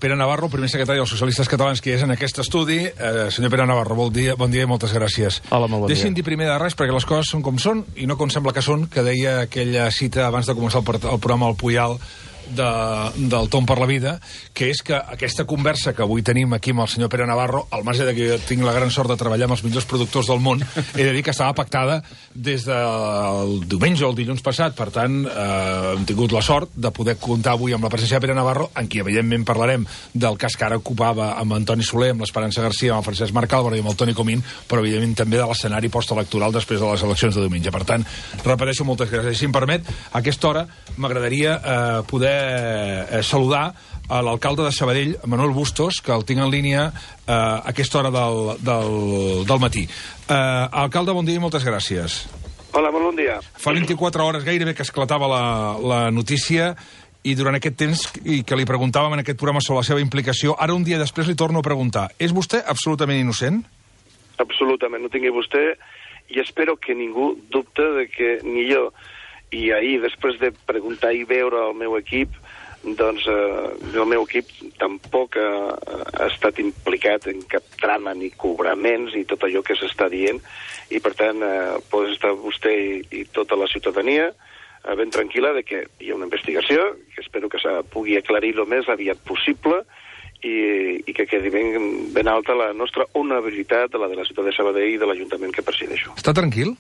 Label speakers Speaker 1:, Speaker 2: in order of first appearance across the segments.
Speaker 1: Pere Navarro, primer secretari dels Socialistes Catalans, que és en aquest estudi. Senyor Pere Navarro, bon dia i moltes gràcies.
Speaker 2: Hola, molt bon dia.
Speaker 1: Deixi'm dir primer de res, perquè les coses són com són, i no com sembla que són, que deia aquella cita abans de començar el programa al Puyal, del Tom per la Vida, que és que aquesta conversa que avui tenim aquí amb el senyor Pere Navarro, al marge de que jo tinc la gran sort de treballar amb els millors productors del món, he de dir que estava pactada des del diumenge o el dilluns passat. Per tant, hem tingut la sort de poder comptar avui amb la presència de Pere Navarro, en qui evidentment parlarem del cas que ara ocupava amb Antoni Soler, amb l'Esperança Garcia, amb el Francesc Marc Álvaro i amb el Toni Comín, però evidentment també de l'escenari postelectoral després de les eleccions de diumenge. Per tant, repeteixo, moltes gràcies. Si em permet, a aquesta hora m'agradaria poder saludar a l'alcalde de Sabadell, Manuel Bustos, que el tinc en línia a aquesta hora del matí. Alcalde, bon dia i moltes gràcies.
Speaker 3: Hola, molt bon dia.
Speaker 1: Fa 24 hores gairebé que esclatava la notícia, i durant aquest temps i que li preguntàvem en aquest programa sobre la seva implicació, ara un dia després li torno a preguntar: és vostè absolutament innocent?
Speaker 3: Absolutament, no tingui vostè, i espero que ningú dubte de que ni jo, i ahir, després de preguntar i veure el meu equip, doncs el meu equip tampoc ha estat implicat en cap trama ni cobraments ni tot allò que s'està dient, i per tant pot estar vostè i tota la ciutadania ben tranquil·la de que hi ha una investigació, que espero que pugui aclarir el més aviat possible, i que quedi ben alta la nostra honorabilitat, la de la ciutat de Sabadell i de l'Ajuntament que presideixo.
Speaker 1: Està tranquil?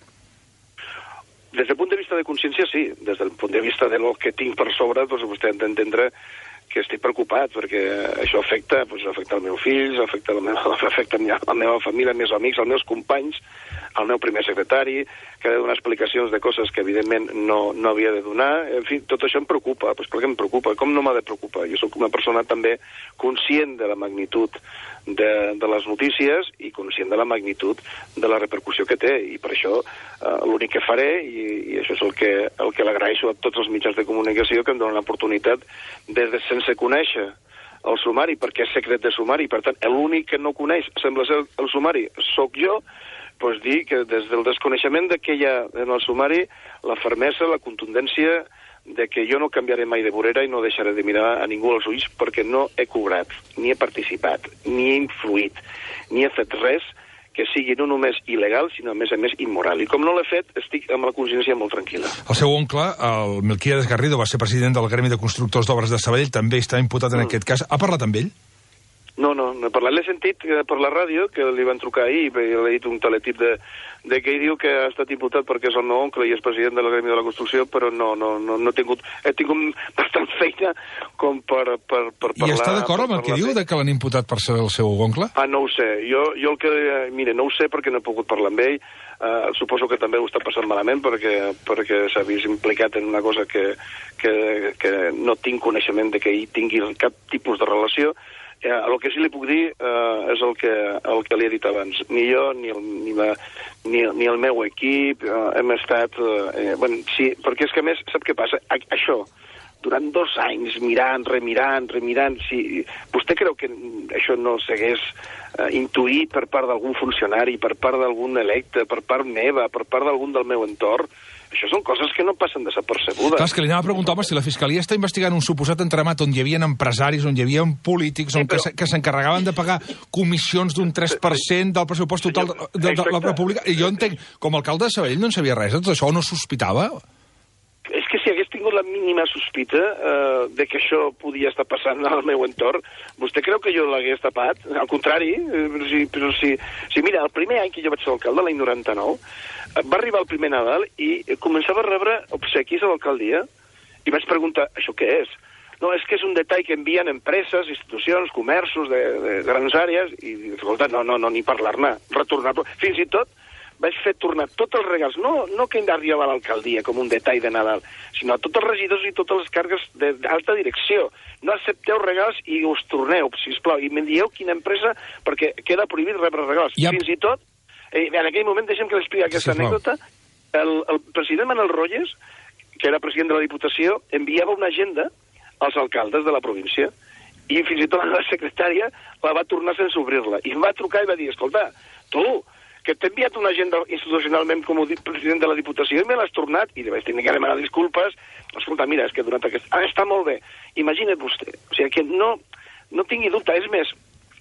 Speaker 3: Des del punt de vista de consciència, sí. Des del punt de vista de lo que tinc per sobre, doncs vostè ha d'entendre que estic preocupat, perquè això afecta els meus fills, afecta la meva família, els meus amics, els meus companys, el meu primer secretari, que ha de donar explicacions de coses que evidentment no havia de donar. En fi, tot això em preocupa. Doncs per què em preocupa? Com no m'ha de preocupar? Jo soc una persona també conscient de la magnitud de les notícies i conscient de la magnitud de la repercussió que té, i per això l'únic que faré, i això és el que l'agraeixo a tots els mitjans de comunicació que em donen l'oportunitat sense conèixer el sumari, perquè és secret de sumari, per tant l'únic que no coneix sembla ser el sumari sóc jo, doncs dir que des del desconeixement que hi ha en el sumari, la fermesa, la contundència de que jo no canviaré mai de vorera i no deixaré de mirar a ningú als ulls, perquè no he cobrat, ni he participat, ni he influït, ni he fet res que sigui no només il·legal, sinó a més immoral. I com no l'he fet, estic amb la consciència molt tranquil·la.
Speaker 1: El seu oncle, el Melquiades Garrido, va ser president del Gremi de Constructors d'Obres de Sabadell, també està imputat en aquest cas. Ha parlat amb ell?
Speaker 3: No he parlat. L'he sentit per la ràdio, que li van trucar ahir, i l'he dit un teletip de que ell diu que ha estat imputat perquè és el meu oncle i és president del Gremi de la Construcció, però no he tingut bastant feina com per parlar...
Speaker 1: I està d'acord amb el que diu, que l'han imputat per ser el seu oncle?
Speaker 3: No ho sé. Jo el que... Mire, no ho sé perquè no he pogut parlar amb ell. Suposo que també ho està passant malament perquè s'ha vist implicat en una cosa que no tinc coneixement de que ell tingui cap tipus de relació. El que sí li puc dir és el que li he dit abans. Ni jo, ni el meu equip hem estat... sí, perquè és que a més, sap què passa? Això, durant 2 anys, remirant, si vostè creu que això no s'hagués intuït per part d'algun funcionari, per part d'algun electe, per part meva, per part d'algun del meu entorn? Això són coses que no passen desapercebudes.
Speaker 1: Clar, és que li anava a preguntar, home, si la Fiscalia està investigant un suposat entramat on hi havia empresaris, on hi havia polítics, que s'encarregaven de pagar comissions d'un 3% del pressupost total de la República. I jo entenc, com a alcalde de Sabadell no en sabia res de tot això, o no sospitava?
Speaker 3: És que si hagués tingut la mínima sospita de que això podia estar passant al meu entorn, vostè creu que jo l'hagués tapat? Al contrari, però si mira, el primer any que jo vaig ser alcalde, l'any 99, va arribar el primer Nadal i començava a rebre obsequis a l'alcaldia i vaig preguntar, això què és? No, és que és un detall que envien empreses, institucions, comerços de grans àrees, i escolta, no, ni parlar-ne, retornar-lo. Fins i tot vaig fer tornar tots els regals, no que hem d'arribar a l'alcaldia com un detall de Nadal, sinó a tots els regidors i totes les càrregues d'alta direcció. No accepteu regals i us torneu, sisplau, i me'n dieu quina empresa, perquè queda prohibit rebre regals. Fins i tot, en aquell moment, deixem que l'expliqui aquesta anècdota, el president Manuel Royes, que era president de la Diputació, enviava una agenda als alcaldes de la província, i fins i tot la secretària la va tornar sense obrir-la, i em va trucar i va dir, escolta, tu, que t'he enviat una agenda institucionalment com a president de la Diputació i me l'has tornat, i li vaig tenir que demanar disculpes. Escolta, mira, és que durant aquest... està molt bé. Imagina't vostè, o sigui, que no no tingui dubte. És més,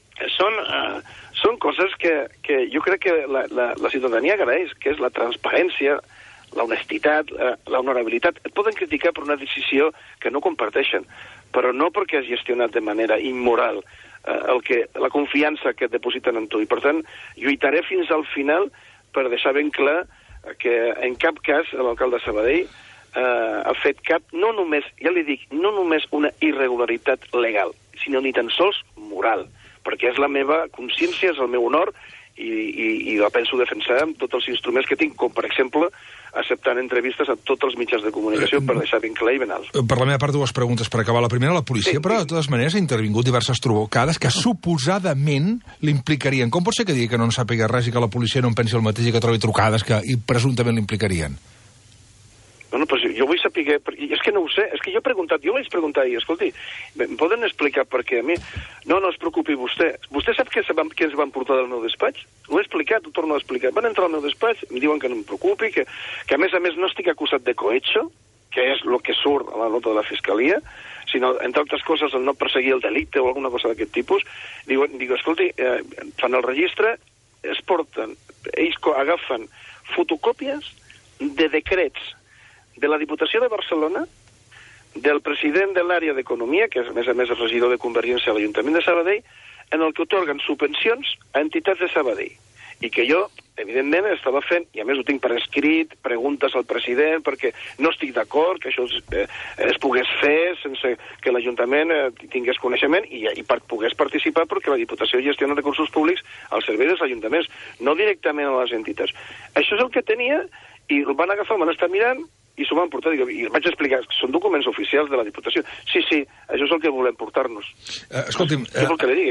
Speaker 3: són coses que jo crec que la ciutadania agraeix, que és la transparència, la honestitat, la honorabilitat. Et poden criticar per una decisió que no comparteixen, però no perquè has gestionat de manera immoral la confiança que et depositen en tu. I, per tant, lluitaré fins al final per deixar ben clar que en cap cas l'alcalde de Sabadell ha fet no només, ja li dic, no només una irregularitat legal, sinó ni tan sols moral, perquè és la meva consciència, és el meu honor, i la penso defensar amb tots els instruments que tinc, com per exemple acceptant entrevistes a tots els mitjans de comunicació per deixar ben clar i ben alt.
Speaker 1: Per la meva part, dues preguntes per acabar. La primera, la policia, sí, però de totes maneres ha intervingut diverses trucades que suposadament l'implicarien. Com pot ser que digui que no en sàpiga res i que la policia no en pensi el mateix i que trobi trucades que presumptament l'implicarien?
Speaker 3: Bueno, pues jo vull saber, és que no ho sé, és que jo vaig preguntar ahir, escolti, em poden explicar per què a mi? No es preocupi vostè. Vostè sap què ens van portar del meu despatx? Ho he explicat, ho torno a explicar. Van entrar al meu despatx, em diuen que no em preocupi, que a més no estic acusat de cohecho, que és el que surt a la nota de la Fiscalia, sinó, entre altres coses, el no perseguir el delicte o alguna cosa d'aquest tipus. Digo, escolti, fan el registre, ells agafen fotocòpies de decrets de la Diputació de Barcelona, del president de l'àrea d'Economia, que a més és regidor de Convergència a l'Ajuntament de Sabadell, en el que otorguen subvencions a entitats de Sabadell. I que jo, evidentment, estava fent, i a més ho tinc per escrit, preguntes al president, perquè no estic d'acord que això es pogués fer sense que l'Ajuntament tingués coneixement i pogués participar, perquè la Diputació gestiona recursos públics al servei dels ajuntaments, no directament a les entitats. Això és el que tenia, i el van agafar, el van estar mirant, i s'ho van portar, i vaig explicar, són documents oficials de la Diputació. Sí, això és el que volem portar-nos.
Speaker 1: Escolti'm,
Speaker 3: què vol que li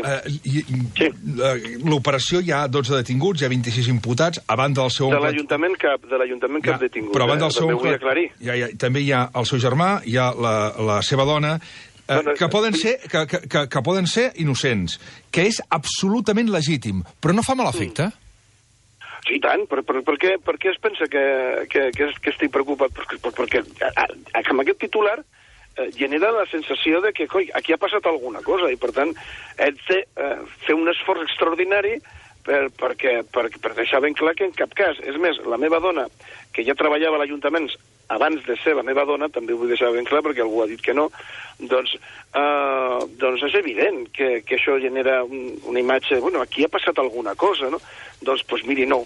Speaker 3: digui?
Speaker 1: L'operació hi ha 12 detinguts, hi ha 26 imputats, a banda del seu...
Speaker 3: De l'Ajuntament cap detingut.
Speaker 1: Però a banda del seu
Speaker 3: oncle...
Speaker 1: també hi ha el seu germà, hi ha la seva dona, que poden ser innocents, que és absolutament legítim, però no fa mal efecte?
Speaker 3: Sí, tant. Per què es pensa que estic preocupat? Perquè amb aquest titular genera la sensació de que aquí ha passat alguna cosa i, per tant, hem de fer un esforç extraordinari per deixar ben clar que en cap cas. És més, la meva dona, que ja treballava a l'Ajuntament abans de ser la meva dona, també vull deixar ben clar perquè algú ha dit que no, doncs és evident que això genera una imatge, bueno, aquí ha passat alguna cosa, no? Doncs miri, no.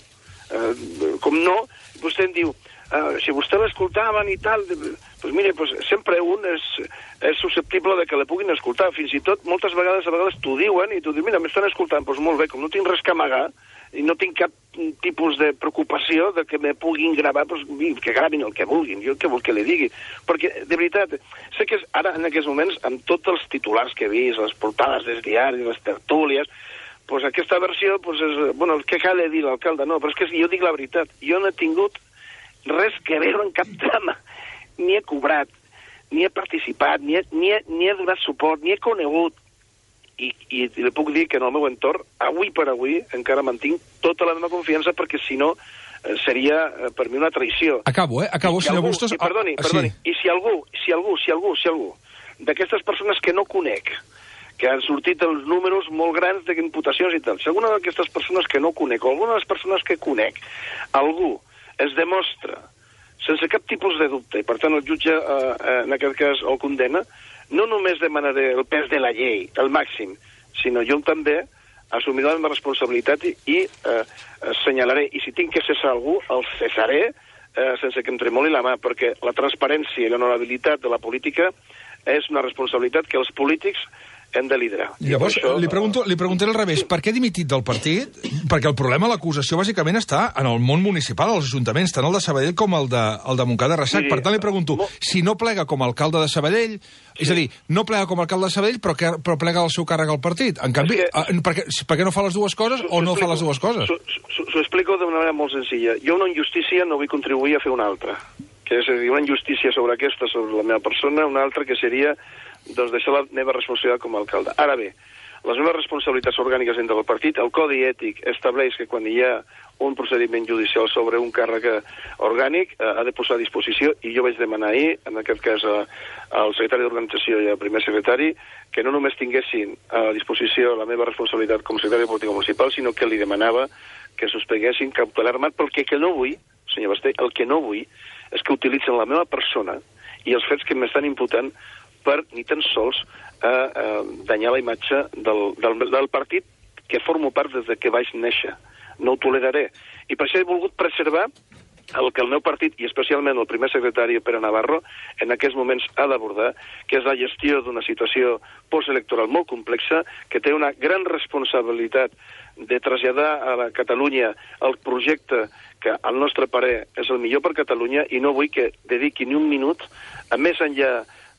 Speaker 3: Com no, vostè em diu, si vostè l'escoltaven i tal, doncs mire, sempre un és susceptible de que la puguin escoltar, fins i tot moltes vegades t'ho diuen i t'ho diuen, mira, m'estan escoltant, doncs molt bé, com no tinc res que amagar i no tinc cap tipus de preocupació de que me puguin gravar, que gravin el que vulguin, jo què vol que li digui, perquè, de veritat, sé que ara, en aquests moments, amb tots els titulars que he vist, les portades dels diaris, les tertúlies, aquesta versió, el que cal dir l'alcalde, no, però és que jo dic la veritat, jo no he tingut res que veure en cap trama, ni he cobrat, ni he participat, ni he donat suport, ni he conegut, i li puc dir que en el meu entorn, avui per avui, encara mantinc tota la meva confiança, perquè si no seria per mi una traïció.
Speaker 1: Acabo, senyor Bustos.
Speaker 3: Perdoni, i si algú d'aquestes persones que no conec, que han sortit els números molt grans d'imputacions i tal. Si alguna d'aquestes persones que no conec, o alguna de les persones que conec, algú es demostra sense cap tipus de dubte, i per tant el jutge en aquest cas el condena, no només demanaré el pes de la llei, el màxim, sinó jo també assumiré la meva responsabilitat i assenyalaré, i si tinc que cessar algú, el cessaré sense que em tremoli la mà, perquè la transparència i l'honorabilitat de la política és una responsabilitat que els polítics hem de liderar.
Speaker 1: Llavors, li preguntaré al revés. Per què ha dimitit del partit? Perquè el problema, l'acusació, bàsicament està en el món municipal, als ajuntaments, tant el de Sabadell com el de Montcada de Reixac. Per tant, li pregunto, si no plega com a alcalde de Sabadell, és a dir, no plega com a alcalde de Sabadell, però plega el seu càrrec al partit. En canvi, per què no fa les dues coses o no fa les dues coses?
Speaker 3: S'ho explico d'una manera molt senzilla. Jo una injustícia no vull contribuir a fer una altra. Que és a dir, una injustícia sobre la meva persona, una altra que seria deixar la meva responsabilitat com a alcalde. Ara bé, les meves responsabilitats orgàniques dintre del partit. El codi ètic estableix que quan hi ha un procediment judicial sobre un càrrec orgànic ha de posar a disposició, i jo vaig demanar ahir, en aquest cas al secretari d'organització i al primer secretari, que no només tinguessin a disposició la meva responsabilitat com a secretari de política municipal, sinó que li demanava que suspenguessin cautelarment, perquè que no vull, senyor Basté, el que no vull és que utilitzen la meva persona i els fets que m'estan imputant per ni tan sols danyar la imatge del partit que formo part des de que vaig néixer. No ho toleraré. I per això he volgut preservar el que el meu partit, i especialment el primer secretari Pere Navarro, en aquests moments ha d'abordar, que és la gestió d'una situació postelectoral molt complexa, que té una gran responsabilitat de traslladar a la Catalunya el projecte que, al nostre parer, és el millor per Catalunya, i no vull que dediqui ni un minut, a més enllà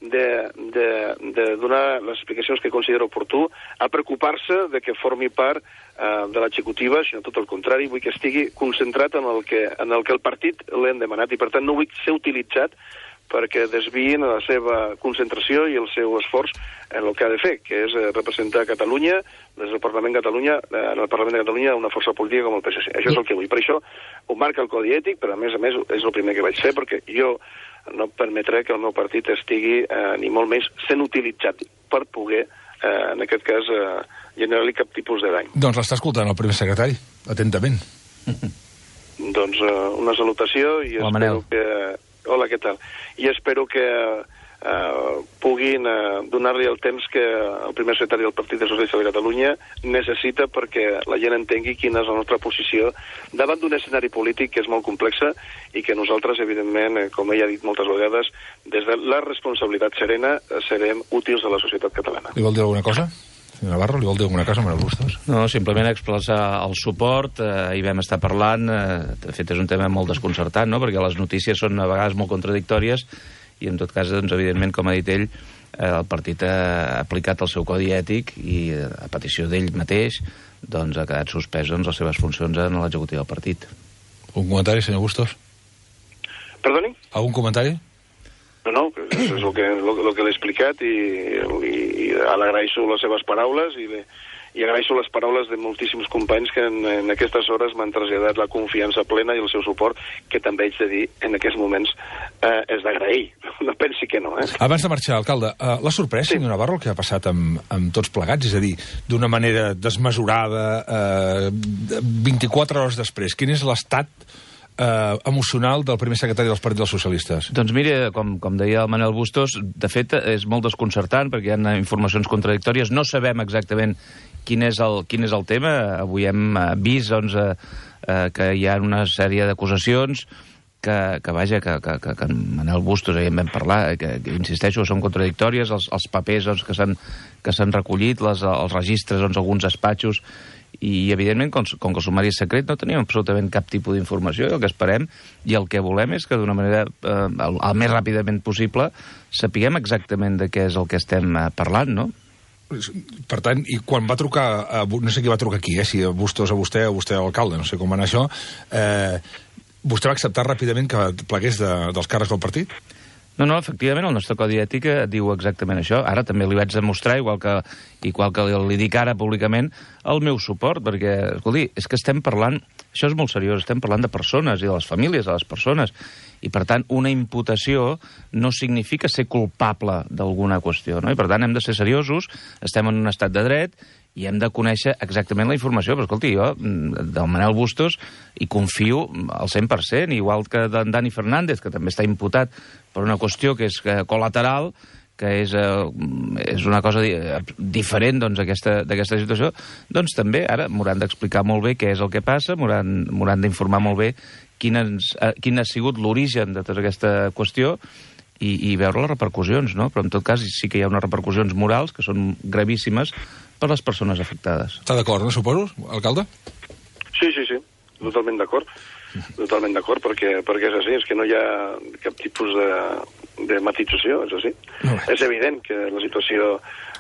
Speaker 3: de donar les explicacions que considero oportú, a preocupar-se de que formi part de l'executiva, sinó tot el contrari, vull que estigui concentrat en el que el partit l'hem demanat, i per tant no vull ser utilitzat perquè desviïn la seva concentració i el seu esforç en el que ha de fer, que és representar Catalunya des del Parlament de Catalunya, en el Parlament de Catalunya, una força política com el PSC. Això és el que vull. Per això ho marca el Codi Ètic, però a més és el primer que vaig fer, perquè jo no permetré que el meu partit estigui ni molt més sent utilitzat per poder, en aquest cas, generar-li cap tipus de dany.
Speaker 1: Doncs l'està escoltant el primer secretari, atentament.
Speaker 3: Doncs una salutació i espero que... Hola, què tal? I espero que puguin donar-li el temps que el primer secretari del Partit Socialista de Catalunya necessita perquè la gent entengui quina és la nostra posició davant d'un escenari polític que és molt complexa i que nosaltres, evidentment, com ell ha dit moltes vegades, des de la responsabilitat serena serem útils a la societat catalana.
Speaker 1: Li vol dir alguna cosa? Senyor Navarro, li vol dir alguna cosa, Manuel Bustos?
Speaker 2: No, simplement expressar el suport. Ahir vam estar parlant, de fet és un tema molt desconcertant, no?, perquè les notícies són a vegades molt contradictòries i en tot cas, doncs, evidentment, com ha dit ell, el partit ha aplicat el seu codi ètic i a petició d'ell mateix doncs, ha quedat suspès les seves funcions en l'executiu del partit.
Speaker 1: Un comentari, senyor Bustos?
Speaker 3: Perdoni?
Speaker 1: Algun comentari?
Speaker 3: No, és el que l'he explicat i l'agraeixo les seves paraules i agraeixo les paraules de moltíssims companys que en aquestes hores m'han traslladat la confiança plena i el seu suport, que també haig de dir en aquests moments és d'agrair. No pensi que no,
Speaker 1: Abans de marxar, alcalde, l'ha sorprès, senyor Navarro, el que ha passat amb tots plegats? És a dir, d'una manera desmesurada, 24 hores després. Quin és l'estat emocional del primer secretari dels Partits dels Socialistes?
Speaker 2: Doncs mire, com deia el Manuel Bustos, de fet és molt desconcertant perquè hi ha informacions contradictòries, no sabem exactament quin és el tema. Avui hem vist doncs, que hi ha una sèrie d'acusacions que en Manuel Bustos ahir en vam parlar, que insisteixo, són contradictòries, els papers doncs, que s'han recollit, els registres, doncs, alguns despatxos, i evidentment, com que el sumari és secret, no tenim absolutament cap tipus d'informació, i el que esperem i el que volem és que d'una manera el més ràpidament possible sapiguem exactament de què és el que estem parlant, no?
Speaker 1: Per tant, i quan va trucar, no sé qui va trucar aquí, si a Bustos a vostè o vostè a l'alcalde, no sé com va anar això, vostè va acceptar ràpidament que plegués dels càrrecs del partit?
Speaker 2: No, efectivament, el nostre codi ètic diu exactament això. Ara també li vaig demostrar, igual que li dic ara públicament, el meu suport, perquè, escolti, és que estem parlant, això és molt seriós, estem parlant de persones i de les famílies de les persones, i per tant una imputació no significa ser culpable d'alguna qüestió, no? I per tant hem de ser seriosos, estem en un estat de dret, i hem de conèixer exactament la informació. Però, escolti, jo, del Manuel Bustos, hi confio al 100%, igual que d'en Dani Fernández, que també està imputat per una qüestió que és col·lateral, que és una cosa diferent doncs, d'aquesta situació, doncs també ara m'hauran d'explicar molt bé què és el que passa, m'hauran d'informar molt bé quin ha sigut l'origen de tota aquesta qüestió i veure les repercussions, no? Però en tot cas sí que hi ha unes repercussions morals que són gravíssimes per les persones afectades.
Speaker 1: Està d'acord, no, suposo, alcalde?
Speaker 3: Sí, totalment d'acord. Totalment d'acord, perquè és així, és que no hi ha cap tipus de matització, és així. No. És evident que la situació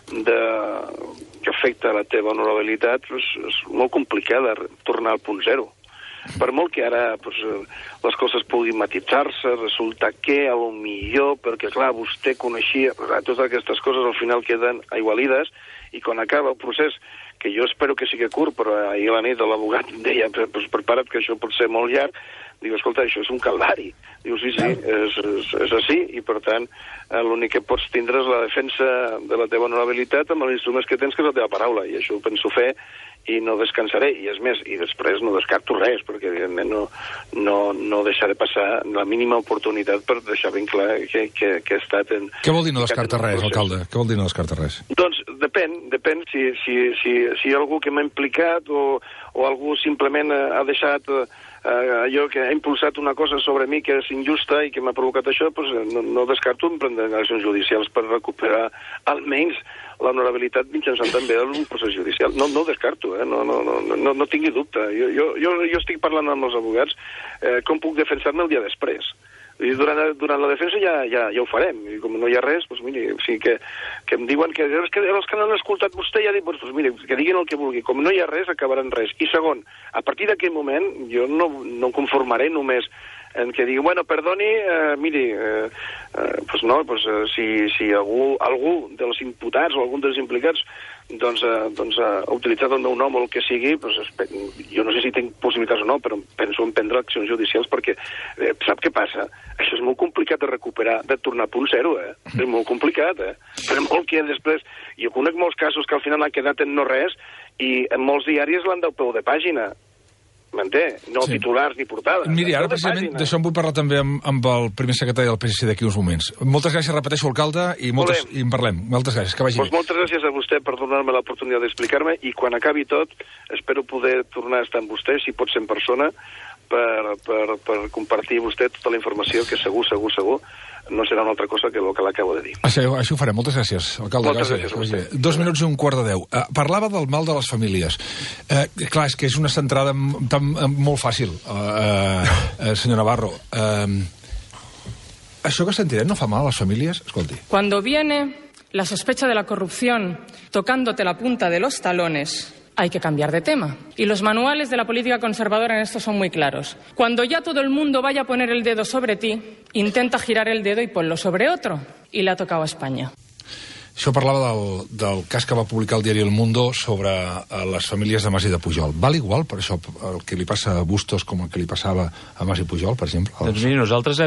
Speaker 3: que afecta la teva honorabilitat és molt complicada tornar al punt zero. Per molt que ara les coses puguin matitzar-se, resulta que a lo millor, perquè clar, vostè coneixia, totes aquestes coses al final queden aigualides i quan acaba el procés, que jo espero que sigui curt, però ahir a la nit l'abogat deia, pues prepara't que això pot ser molt llarg, diu, escolta, això és un calvari. Diu, sí, és així, i per tant, l'únic que pots tindre és la defensa de la teva honorabilitat amb els instruments que tens, que és la teva paraula, i això ho penso fer, i no descansaré, i és més, i després no descarto res, perquè evidentment no deixaré passar la mínima oportunitat per deixar ben clar que he estat en...
Speaker 1: Què vol dir no descarta res, alcalde? Què vol dir no descarta res?
Speaker 3: Doncs depèn si hi ha algú que m'ha implicat o algú simplement ha deixat allò que ha impulsat una cosa sobre mi que és injusta i que m'ha provocat això, doncs no descarto emprendre accions judicials per recuperar almenys l'honorabilitat mitjançant també un procés judicial. No ho descarto, no tingui dubte. Jo estic parlant amb els advocats com puc defensar-me el dia després. I durant la defensa ja ho farem. I com no hi ha res, doncs miri, o sigui que em diuen que els que han escoltat vostè ja diuen, doncs miri, que diguin el que vulgui. Com no hi ha res, acabaran res. I segon, a partir d'aquell moment, jo no em conformaré només en què digui, bueno, perdoni, miri, si algú dels imputats o algun dels implicats doncs ha utilitzat el meu nom o el que sigui, jo no sé si tinc possibilitats o no, però penso en prendre accions judicials perquè sap què passa? Això és molt complicat de recuperar, de tornar a punt zero, És molt complicat, Per molt que després... Jo conec molts casos que al final han quedat en no res i en molts diaris l'han del peu de pàgina. M'entén? No titulars ni portades.
Speaker 1: Miri, ara precisament d'això en vull parlar també amb el primer secretari del PSC d'aquí uns moments. Moltes gràcies, repeteixo, alcalde, i en parlem. Moltes gràcies, que vagi bé.
Speaker 3: Moltes gràcies a vostè per donar-me l'oportunitat d'explicar-me i quan acabi tot espero poder tornar a estar amb vostè, si pot ser en persona, per compartir vostè tota la informació que segur no serà una altra cosa que el que l'acabo de dir.
Speaker 1: Això ho farem. Moltes gràcies, alcalde.
Speaker 3: Moltes gràcies a vostè.
Speaker 1: 2 minuts i 9:15. Parlava del mal de les famílies. Clar, és que és una centrada molt fàcil, senyor Navarro. Això que sentirem no fa mal a les famílies? Escolti.
Speaker 4: Cuando viene la sospecha de la corrupción tocándote la punta de los talones, hay que cambiar de tema. Y los manuales de la política conservadora en esto son muy claros. Cuando ya todo el mundo vaya a poner el dedo sobre ti, intenta girar el dedo y ponlo sobre otro. Y le ha tocado a España.
Speaker 1: Això parlava del cas que va publicar el diari El Mundo sobre les famílies de Mas i de Pujol. Val igual, per això, el que li passa a Bustos com el que li passava a Mas i Pujol, per exemple?
Speaker 2: Doncs miri, nosaltres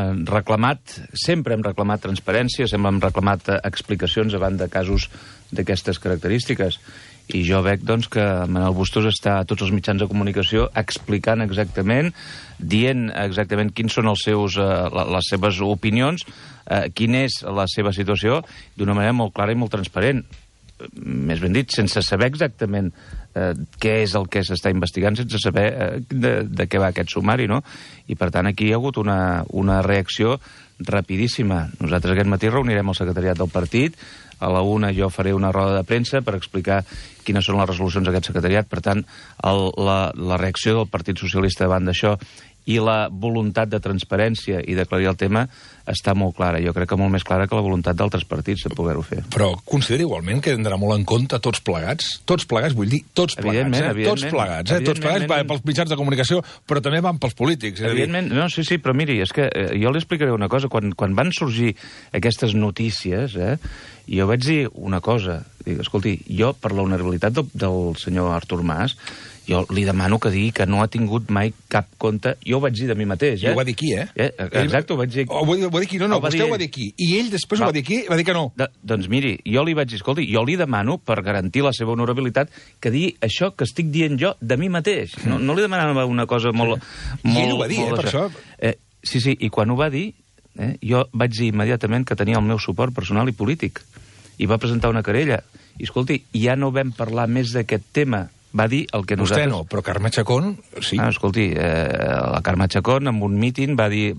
Speaker 2: sempre hem reclamat transparència, sempre hem reclamat explicacions davant de casos d'aquestes característiques. I jo veig doncs, que Manuel Bustos està a tots els mitjans de comunicació explicant exactament, dient exactament quins són les seves opinions, quina és la seva situació, d'una manera molt clara i molt transparent. Més ben dit, sense saber exactament què és el que s'està investigant, sense saber de què va aquest sumari, no? I, per tant, aquí hi ha hagut una reacció rapidíssima. Nosaltres aquest matí reunirem el secretariat del partit, a la 1 jo faré una roda de premsa per explicar quines són les resolucions d'aquest secretariat. Per tant, la reacció del Partit Socialista davant d'això i la voluntat de transparència i d'aclarir el tema està molt clara. Jo crec que molt més clara que la voluntat d'altres partits de poder-ho fer.
Speaker 1: Però considera igualment que hem d'anar molt en compte tots plegats? Tots plegats, vull dir, tots plegats. Tots plegats, Tots plegats van pels mitjans de comunicació, però també van pels polítics.
Speaker 2: Evidentment, no, sí, però miri, és que jo li explicaré una cosa. Quan van sorgir aquestes notícies, jo vaig dir una cosa. Dic, escolti, jo, per la honorabilitat del senyor Artur Mas, jo li demano que digui que no ha tingut mai cap compte. Jo ho vaig dir de mi mateix,
Speaker 1: I ho va dir aquí,
Speaker 2: Exacte, ho vaig dir...
Speaker 1: Ho va dir aquí, vostè ho va dir aquí. I ell després ho va dir aquí, va dir que no.
Speaker 2: Doncs miri, jo li vaig dir, escolti, jo li demano, per garantir la seva honorabilitat, que digui això que estic dient jo de mi mateix. No li demanava una cosa molt...
Speaker 1: I ell ho va dir, per això.
Speaker 2: Sí, i quan ho va dir, jo vaig dir immediatament que tenia el meu suport personal i polític. I va presentar una querella. I, escolti, ja no vam parlar més d'aquest tema. Va dir el que nosaltres...
Speaker 1: Vostè no, però Carme Chacón, sí.
Speaker 2: Escolti, la Carme Chacón, en un míting,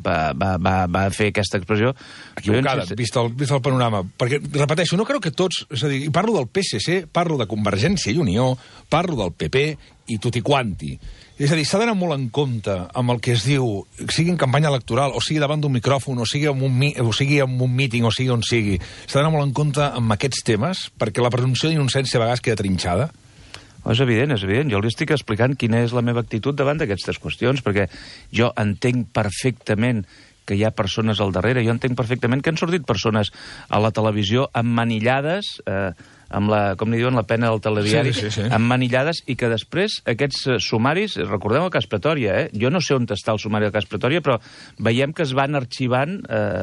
Speaker 2: va fer aquesta expressió...
Speaker 1: Equivocada, vist el panorama. Perquè, repeteixo, no crec que tots... És a dir, parlo del PSC, parlo de Convergència i Unió, parlo del PP i tutti quanti. És a dir, s'ha d'anar molt en compte amb el que es diu, sigui en campanya electoral, o sigui davant d'un micròfon, o sigui en un míting, o sigui on sigui. S'ha d'anar molt en compte amb aquests temes, perquè la presumpció d'innocència a vegades queda trinxada.
Speaker 2: És evident. Jo li estic explicant quina és la meva actitud davant d'aquestes qüestions, perquè jo entenc perfectament que hi ha persones al darrere, jo entenc perfectament que han sortit persones a la televisió emmanillades com li diuen, la pena del telediari,
Speaker 1: Sí.
Speaker 2: emmanillades, i que després aquests sumaris, recordem el cas Pretòria, jo no sé on està el sumari del cas Pretòria, però veiem que es van arxivant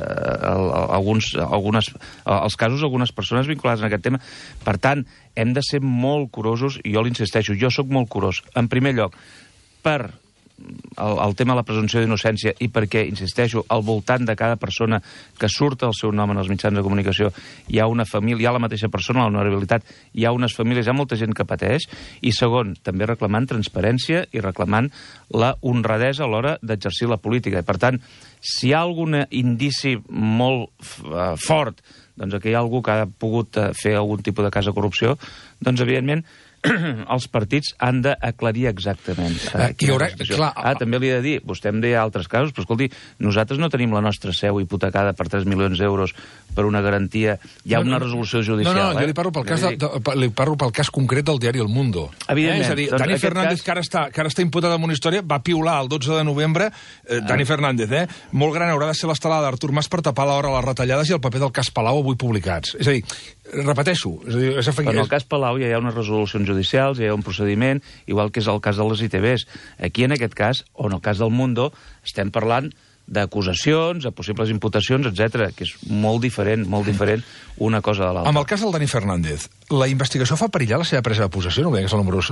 Speaker 2: els casos d'algunes persones vinculades en aquest tema. Per tant, hem de ser molt curosos, i jo l'insisteixo, jo sóc molt curós. En primer lloc, per el tema de la presumpció d'innocència i perquè, insisteixo, al voltant de cada persona que surt el seu nom en els mitjans de comunicació hi ha una família, hi ha la mateixa persona, la vulnerabilitat, hi ha unes famílies, hi ha molta gent que pateix, i segon, també reclamant transparència i reclamant la honradesa a l'hora d'exercir la política. I, per tant, si hi ha algun indici molt fort doncs que hi ha algú que ha pogut fer algun tipus de cas de corrupció, doncs, evidentment, els partits han d'aclarir exactament. També li he de dir, vostè em deia altres casos, però escolti, nosaltres no tenim la nostra seu hipotecada per 3 milions d'euros per una garantia. Hi ha una resolució judicial.
Speaker 1: No, jo li parlo pel cas concret del diari El Mundo.
Speaker 2: Evidentment.
Speaker 1: És a dir, Dani Fernández, que ara està imputat en una història, va piular el 12 de novembre, Dani Fernández, molt gran haurà de ser l'estelada d'Artur Mas per tapar l'hora les retallades i el paper del cas Palau avui publicats. És a dir, repeteixo...
Speaker 2: En el cas Palau ja hi ha unes resolucions judicials, hi ha un procediment, igual que és el cas de les ITVs. Aquí, en aquest cas, o en el cas del Mundo, estem parlant d'acusacions, de possibles imputacions, etc, que és molt diferent una cosa de l'altra.
Speaker 1: Amb el cas del Dani Fernández, la investigació fa perillar la seva presa de possessió? No, que és el número...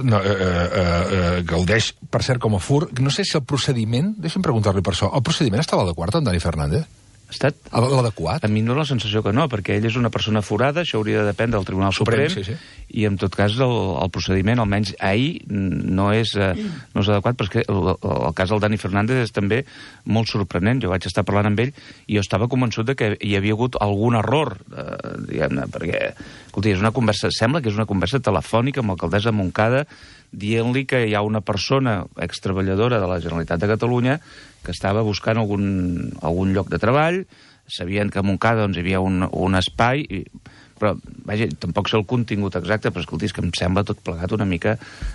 Speaker 1: gaudeix, per cert, com a fur. No sé si el procediment... Deixa'm preguntar-li per això. El procediment estava adequat amb Dani Fernández?
Speaker 2: Ha estat
Speaker 1: l'adequat?
Speaker 2: A mi no la sensació que no, perquè ell és una persona forada, això hauria de dependre del Tribunal Suprem, i en tot cas el procediment, almenys ahir, no és adequat, perquè el cas del Dani Fernández és també molt sorprenent. Jo vaig estar parlant amb ell i jo estava convençut de que hi havia hagut algun error, diguem-ne, perquè, escolti, sembla que és una conversa telefònica amb l'alcaldessa Montcada, dient-li que hi ha una persona extreballadora de la Generalitat de Catalunya que estava buscant algun lloc de treball, sabien que a Montcada hi havia un espai, però, vaja, tampoc sé el contingut exacte, però escolti, és que em sembla tot plegat una mica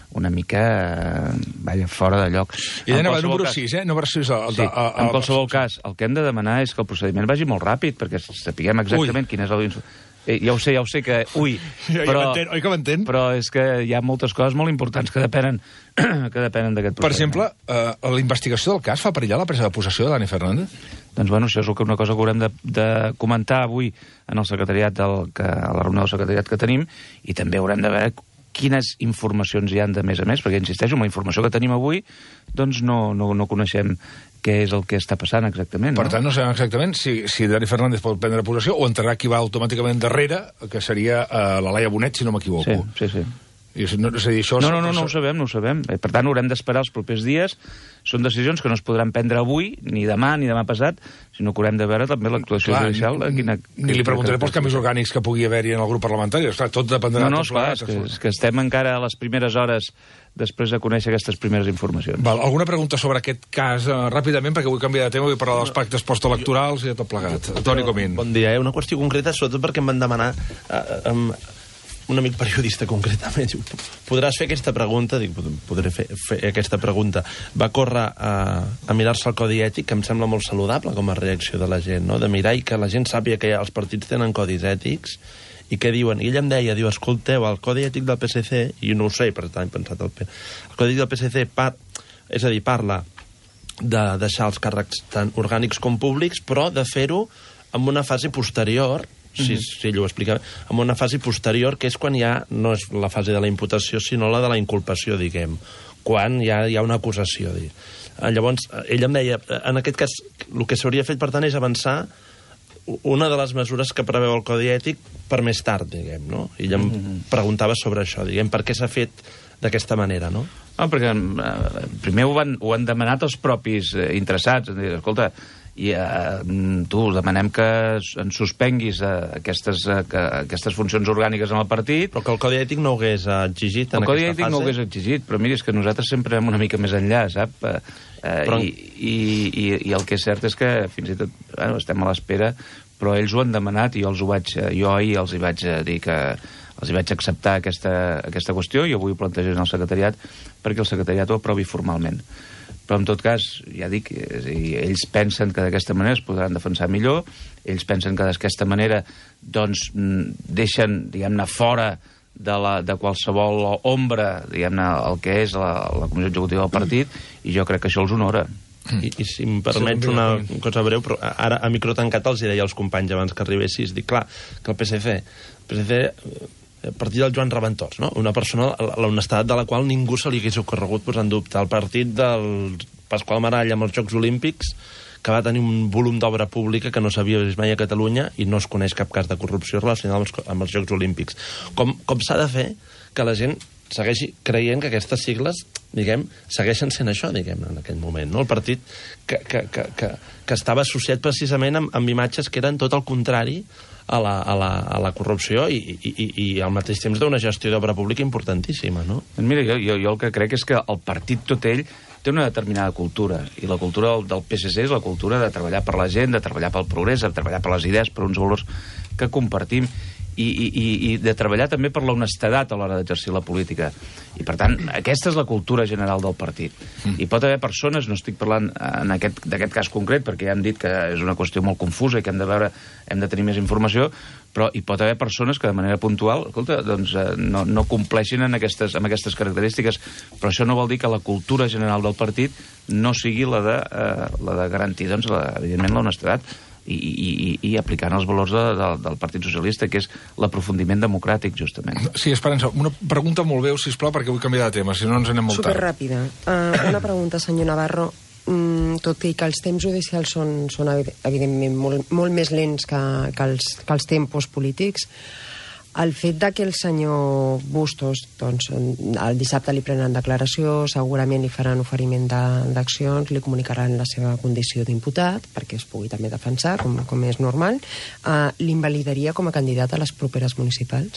Speaker 2: fora de lloc.
Speaker 1: I anava número 6, número 6.
Speaker 2: En qualsevol cas, el que hem de demanar és que el procediment vagi molt ràpid, perquè sapiguem exactament quin és el... Ja ho sé que... Oi que
Speaker 1: m'entén?
Speaker 2: Però és que hi ha moltes coses molt importants que depenen d'aquest procediment.
Speaker 1: Per exemple, la investigació del cas fa perillar la presa de possessió de Dani Fernández?
Speaker 2: Doncs, bueno, això és una cosa que haurem de comentar avui en el secretariat, a la reunió del secretariat que tenim, i també haurem de veure quines informacions hi han de més a més, perquè, insisteixo, amb la informació que tenim avui, doncs no coneixem què és el que està passant exactament.
Speaker 1: Per tant, no sabem exactament si Dani Fernández pot prendre possessió o entrarà qui va automàticament darrere, que seria la Laia Bonet, si no m'equivoco.
Speaker 2: Sí.
Speaker 1: No
Speaker 2: ho sabem. Per tant, haurem d'esperar els propers dies. Són decisions que no es podran prendre avui, ni demà passat, sinó que haurem de veure també l'actuació judicial.
Speaker 1: Ni li preguntaré pels canvis orgànics que pugui haver-hi en el grup parlamentari. Tot dependrà...
Speaker 2: És que estem encara a les primeres hores després de conèixer aquestes primeres informacions.
Speaker 1: Alguna pregunta sobre aquest cas ràpidament, perquè vull canviar de tema, vull parlar dels pactes postelectorals i de tot plegat. Toni Comín.
Speaker 5: Bon dia. Una qüestió concreta, sobretot perquè em van demanar... un amic periodista concretament diu, podràs fer aquesta pregunta? Dic, podré fer aquesta pregunta. Va córrer a mirar-se el codi ètic, que em sembla molt saludable com a reacció de la gent, no? De mirar i que la gent sàpiga que els partits tenen codis ètics i què diuen. I ell em deia, escolteu, el codi ètic del PSC, i no ho sé, per tant he pensat el codi del PSC parla de deixar els càrrecs tant orgànics com públics, però de fer-ho en una fase posterior, si ell ho explica, en una fase posterior, que és quan ja no és la fase de la imputació, sinó la de la inculpació, diguem, quan ja hi ha una acusació. Llavors, ell em deia, en aquest cas, el que s'hauria fet, per tant, és avançar una de les mesures que preveu el codi ètic per més tard, diguem, no? I ell em preguntava sobre això, diguem, per què s'ha fet d'aquesta manera, no?
Speaker 2: No, perquè primer ho han demanat els propis interessats, escolta, i demanem que ens suspenguis aquestes funcions orgàniques en el partit.
Speaker 5: Però que el codi ètic no ho hagués exigit en aquesta fase?
Speaker 2: El codi ètic no ho hagués exigit, però miri, és que nosaltres sempre anem una mica més enllà, sap? I el que és cert és que fins i tot estem a l'espera, però ells ho han demanat i jo ahir els hi vaig dir que els hi vaig acceptar aquesta qüestió i avui ho plantejaré al secretariat perquè el secretariat ho aprovi formalment. Però, en tot cas, ja dic, ells pensen que d'aquesta manera es podran defensar millor, ells pensen que d'aquesta manera doncs, deixen, diguem-ne, fora de qualsevol ombra, diguem-ne, el que és la Comissió Executiva del partit, i jo crec que això els honora.
Speaker 5: I si em permets una cosa breu, però ara a micro tancat els deia als companys abans que arribessis, dic, clar, que el PSC partit del Joan Reventós, no? Una persona, l'honestedat de la qual ningú se li hagués ocorregut posar en dubte. El partit del Pasqual Maragall amb els Jocs Olímpics, que va tenir un volum d'obra pública que no s'havia vist mai a Catalunya i no es coneix cap cas de corrupció relacionat amb els Jocs Olímpics. Com s'ha de fer que la gent segueixi creient que aquestes sigles, diguem, segueixen sent això, diguem, en aquell moment, no? El partit que estava associat precisament amb imatges que eren tot el contrari a la corrupció i al mateix temps d'una gestió d'obra pública importantíssima, no?
Speaker 2: Mira, jo el que crec és que el partit tot ell té una determinada cultura, i la cultura del PSC és la cultura de treballar per la gent, de treballar pel progrés, de treballar per les idees, per uns valors que compartim, i de treballar també per l'honestedat a l'hora d'exercir la política. I, per tant, aquesta és la cultura general del partit. I pot haver persones, no estic parlant d'aquest cas concret, perquè ja hem dit que és una qüestió molt confusa i que hem de tenir més informació, però hi pot haver persones que de manera puntual, escolta, doncs, no compleixin amb aquestes característiques, però això no vol dir que la cultura general del partit no sigui la de garantir, doncs, evidentment, l'honestedat i aplicant els valors del Partit Socialista, que és l'aprofundiment democràtic, justament.
Speaker 1: Sí, Esperança, una pregunta molt breu, sisplau, perquè vull canviar de tema, si no ens anem molt tard.
Speaker 6: Superràpida. Una pregunta, senyor Navarro. Tot i que els temps judicials són evidentment molt més lents que els tempos polítics, el fet que el senyor Bustos, doncs, el dissabte li prenen declaració, segurament li faran oferiment d'accions, li comunicaran la seva condició d'imputat, perquè es pugui també defensar, com és normal, l'invalidaria com a candidat a les properes municipals?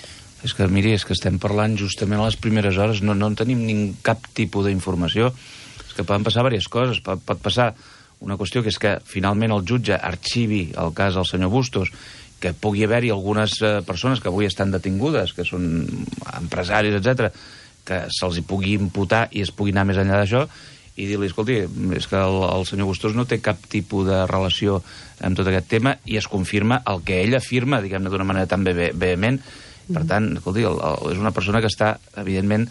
Speaker 2: És que, miri, és que estem parlant justament a les primeres hores, no en tenim cap tipus d'informació. És que poden passar diverses coses. Pot passar una qüestió que és que finalment el jutge arxivi el cas del senyor Bustos, que pugui haver-hi algunes persones que avui estan detingudes, que són empresaris, etc, que se'ls hi pugui imputar i es pugui anar més enllà d'això, i dir-li, escolti, és que el senyor Bustos no té cap tipus de relació amb tot aquest tema, i es confirma el que ell afirma, diguem-ne, d'una manera tan vehement. Per tant, escolti, és una persona que està, evidentment,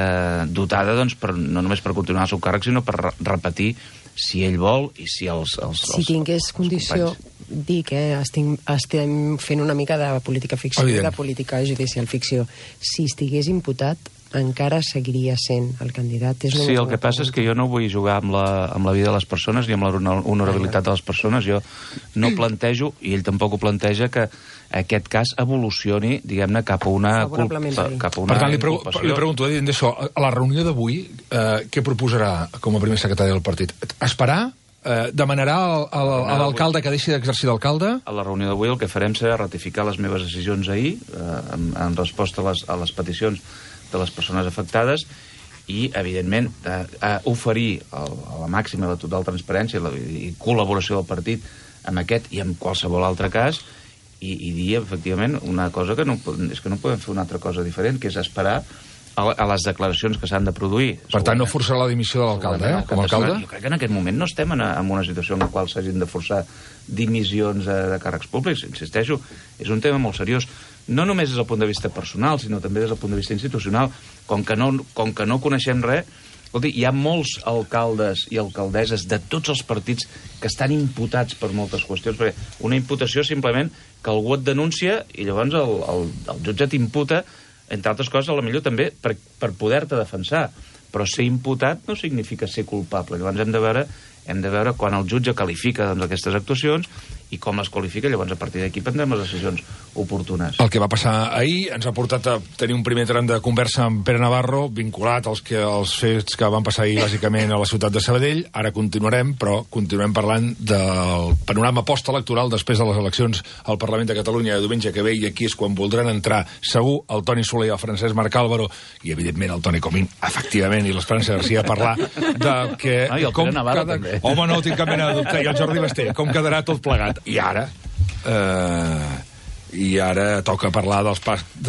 Speaker 2: dotada, doncs, no només per continuar el seu càrrec, sinó per repetir si ell vol i si
Speaker 6: si tingués condició, dic, estem fent una mica de política ficció i de política judicial ficció. Si estigués imputat, encara seguiria sent el candidat?
Speaker 2: Sí, el que passa és que jo no vull jugar amb la vida de les persones ni amb la honorabilitat de les persones. Jo no plantejo, i ell tampoc ho planteja, que aquest cas evolucioni, diguem-ne, cap a una inculpació.
Speaker 1: Per tant, li pregunto, d'això, a la reunió d'avui, què proposarà com a primer secretari del partit? Esperar? Demanarà a l'alcalde que deixi d'exercir d'alcalde?
Speaker 2: A la reunió d'avui el que farem serà ratificar les meves decisions ahir, en resposta a les peticions de les persones afectades, i, evidentment, oferir a la màxima i la total transparència i col·laboració del partit amb aquest i amb qualsevol altre cas, i dir, efectivament, una cosa que és que no podem fer una altra cosa diferent, que és esperar a les declaracions que s'han de produir.
Speaker 1: Per tant, no forçarà la dimissió de l'alcalde, com a alcalde?
Speaker 2: Jo crec que en aquest moment no estem en una situació en la qual s'hagin de forçar dimissions de càrrecs públics. Insisteixo, és un tema molt seriós. No només des del punt de vista personal, sinó també des del punt de vista institucional. Com que no coneixem res, escolti, hi ha molts alcaldes i alcaldesses de tots els partits que estan imputats per moltes qüestions, perquè una imputació simplement que algú et denuncia i llavors el jutge t'imputa, entre altres coses, potser també per poder-te defensar. Però ser imputat no significa ser culpable. Llavors hem de veure quan el jutge qualifica aquestes actuacions i com les qualifica, llavors a partir d'aquí prendrem les decisions oportunes.
Speaker 1: El que va passar ahir ens ha portat a tenir un primer tram de conversa amb Pere Navarro, vinculat als fets que van passar ahir bàsicament a la ciutat de Sabadell. Ara continuarem parlant del panorama postelectoral després de les eleccions al Parlament de Catalunya de diumenge que ve, i aquí és quan voldran entrar segur el Toni Soler i el Francesc Marc Álvaro i evidentment el Toni Comín, efectivament, i l'Esperança Garcia, a parlar de que...
Speaker 2: i el Pere Navarro també.
Speaker 1: Home, no tinc cap mena de dubte, i el Jordi Basté, com quedarà tot plegat. I ara, I ara toca parlar dels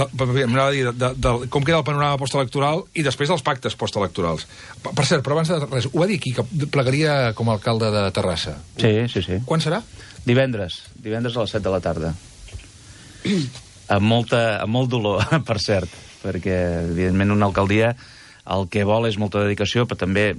Speaker 1: com queda el panorama postelectoral i després dels pactes postelectorals. Per cert, però abans de res, ho va dir aquí, que plegaria com a alcalde de Terrassa.
Speaker 2: Sí.
Speaker 1: Quan serà?
Speaker 2: Divendres a les 7 de la tarda. Amb molt dolor, per cert, perquè, evidentment, una alcaldia el que vol és molta dedicació, però també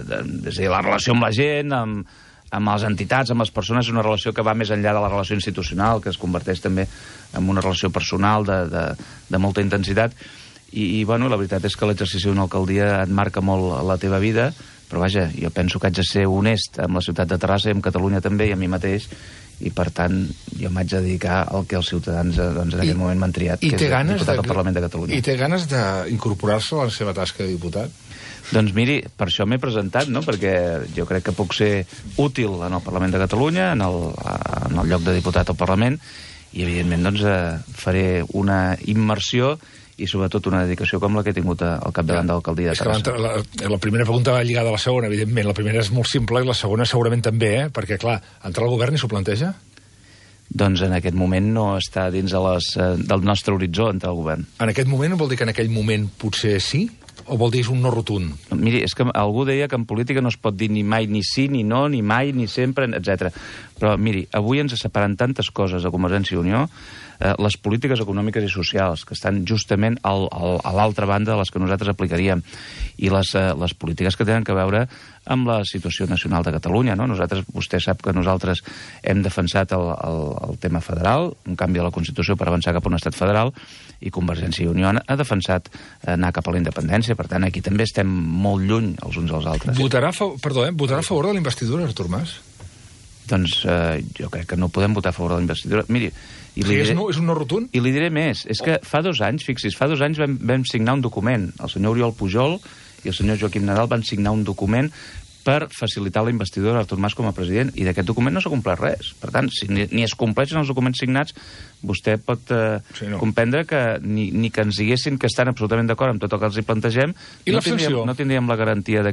Speaker 2: la relació amb la gent, amb les entitats, amb les persones, és una relació que va més enllà de la relació institucional, que es converteix també en una relació personal de molta intensitat. I bueno, la veritat és que l'exercici d'una alcaldia et marca molt la teva vida, però vaja, jo penso que haig de ser honest amb la ciutat de Terrassa i amb Catalunya també, i a mi mateix, i per tant jo m'haig de dedicar al que els ciutadans en aquest moment m'han triat, que és diputat al Parlament de Catalunya.
Speaker 1: I té ganes d'incorporar-se a la seva tasca de diputat?
Speaker 2: Doncs miri, per això m'he presentat, no? Perquè jo crec que puc ser útil en el Parlament de Catalunya, en el lloc de diputat al Parlament, i evidentment doncs, faré una immersió i sobretot una dedicació com la que he tingut al capdavant de l'alcaldia de Terrassa.
Speaker 1: La primera pregunta va lligada a la segona, evidentment. La primera és molt simple i la segona segurament també, perquè, clar, entrar al govern i s'ho planteja?
Speaker 2: Doncs en aquest moment no està dins del nostre horitzó entrar al govern.
Speaker 1: En aquest moment vol dir que en aquell moment potser sí? O vol dir és un no rotund?
Speaker 2: Miri, és que algú deia que en política no es pot dir ni mai ni sí, ni no, ni mai, ni sempre, etc. Però miri, avui ens separen tantes coses a Convergència i Unió, les polítiques econòmiques i socials, que estan justament a l'altra banda de les que nosaltres aplicaríem, i les polítiques que tenen a veure amb la situació nacional de Catalunya, no? Vostè sap que nosaltres hem defensat el tema federal, un canvi de la Constitució per avançar cap a un estat federal, i Convergència i Unió ha defensat anar cap a la independència. Per tant, aquí també estem molt lluny els uns dels altres.
Speaker 1: Votarà a favor de la investidura, Artur Mas?
Speaker 2: Doncs jo crec que no podem votar a favor de la investidura. Miri,
Speaker 1: és un no rotund?
Speaker 2: I li diré més, és que fa 2 anys, fixi's, vam signar un document. El senyor Oriol Pujol i el senyor Joaquim Nadal van signar un document per facilitar la investidura d'Artur Mas com a president, i d'aquest document no s'ha complert res. Per tant, si ni es compleixen els documents signats, vostè pot comprendre que ni que ens diguessin que estan absolutament d'acord amb tot el que els hi plantegem, no tindríem la garantia de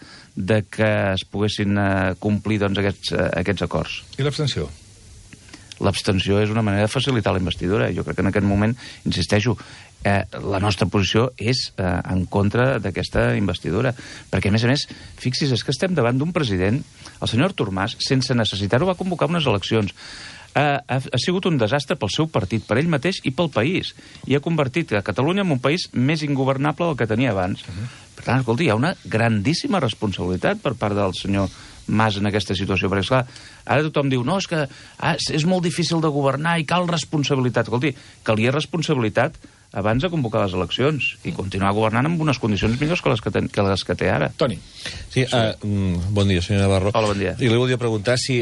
Speaker 2: que es poguessin complir doncs, aquests acords.
Speaker 1: I l'abstenció?
Speaker 2: L'abstenció és una manera de facilitar la investidura. Jo crec que en aquest moment, insisteixo, la nostra posició és en contra d'aquesta investidura. Perquè, a més, fixi's, és que estem davant d'un president, el senyor Artur Mas, sense necessitar-ho, va convocar unes eleccions. Ha sigut un desastre pel seu partit, per ell mateix i pel país. I ha convertit a Catalunya en un país més ingovernable del que tenia abans. Per tant, escolti, hi ha una grandíssima responsabilitat per part del senyor Mas en aquesta situació, perquè, esclar, ara tothom diu, no, és que és molt difícil de governar i cal responsabilitat. Escolti, calia responsabilitat abans de convocar les eleccions i continuar governant amb unes condicions millors que les que té ara.
Speaker 1: Toni.
Speaker 5: Sí, bon dia, senyor Navarro.
Speaker 2: Hola, bon dia.
Speaker 5: I li volia preguntar si,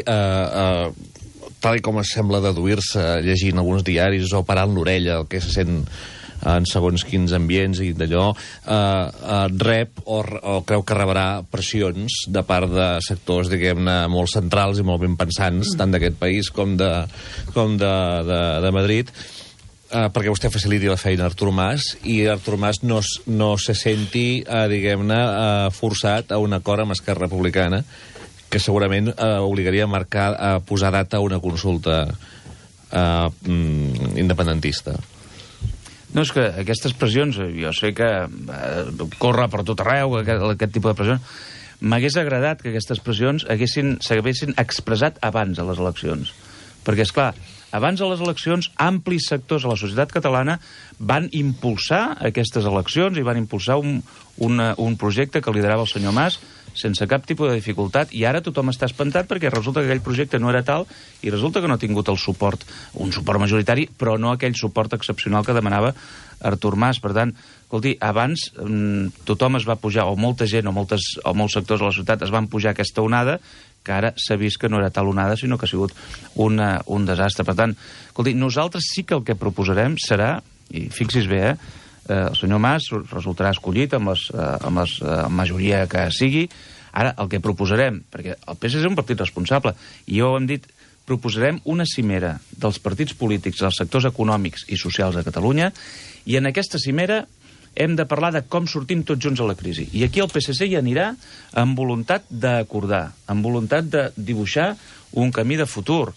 Speaker 5: tal com es sembla deduir-se llegint alguns diaris o parant l'orella, el que se sent en segons quins ambients i d'allò, rep o creu que rebrà pressions de part de sectors, diguem-ne, molt centrals i molt ben pensants, tant d'aquest país com de Madrid, perquè vostè faciliti la feina a Artur Mas i Artur Mas no se senti, diguem-ne, forçat a un acord amb Esquerra Republicana, que segurament obligaria a posar data a una consulta independentista.
Speaker 2: No, és que aquestes pressions, jo sé que corre per tot arreu, aquest tipus de pressions. M'hagués agradat que aquestes pressions s'haguessin expressat abans de les eleccions. Perquè, esclar, abans de les eleccions, amplis sectors de la societat catalana van impulsar aquestes eleccions i van impulsar un projecte que liderava el senyor Mas sense cap tipus de dificultat, i ara tothom està espantat perquè resulta que aquell projecte no era tal i resulta que no ha tingut un suport majoritari, però no aquell suport excepcional que demanava Artur Mas. Per tant, escolti, abans tothom es va pujar, o molta gent o molts sectors de la societat es van pujar aquesta onada, que ara s'ha vist que no era tal onada, sinó que ha sigut un desastre. Per tant, escolti, nosaltres sí que el que proposarem serà, i fixis bé, el senyor Mas resultarà escollit amb la majoria que sigui. Ara, el que proposarem, perquè el PSC és un partit responsable, i jo ho hem dit, proposarem una cimera dels partits polítics, dels sectors econòmics i socials de Catalunya, i en aquesta cimera hem de parlar de com sortim tots junts a la crisi. I aquí el PSC hi anirà amb voluntat d'acordar, amb voluntat de dibuixar un camí de futur.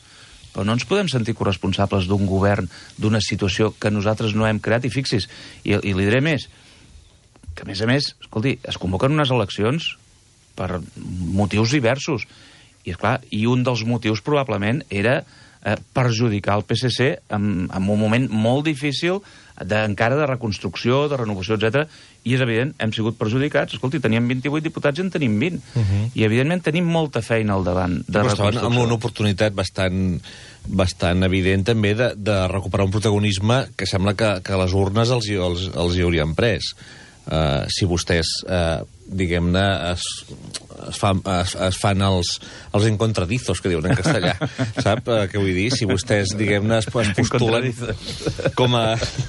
Speaker 2: però no ens podem sentir corresponsables d'un govern, d'una situació que nosaltres no hem creat. I fixis, i li diré més, que a més, escolti, es convoquen unes eleccions per motius diversos. I, esclar, i un dels motius probablement era perjudicar el PSC en un moment molt difícil encara de reconstrucció, de renovació, etc. I és evident, hem sigut perjudicats. Escolti, teníem 28 diputats i en tenim 20. I evidentment tenim molta feina al davant de reconstrucció.
Speaker 7: Amb una oportunitat bastant evident també de recuperar un protagonisme que sembla que les urnes els hi haurien pres. Si vostès, diguem-ne, es fan els encontradizos, que diuen en castellà, sap què vull dir? Si vostès, diguem-ne, es postulen com